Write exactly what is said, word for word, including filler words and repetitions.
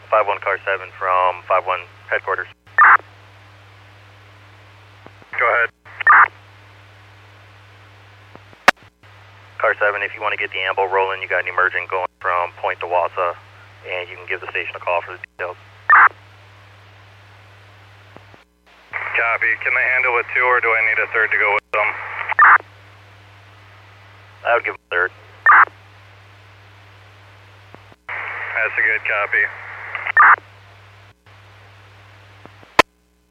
five one car seven from five one headquarters. Go ahead. Car seven, if you want to get the ambo rolling, you got an emergent going from Point to Wausau, and you can give the station a call for the details. Copy. Can they handle it two, or do I need a third to go with them? I would give them a third. That's a good copy.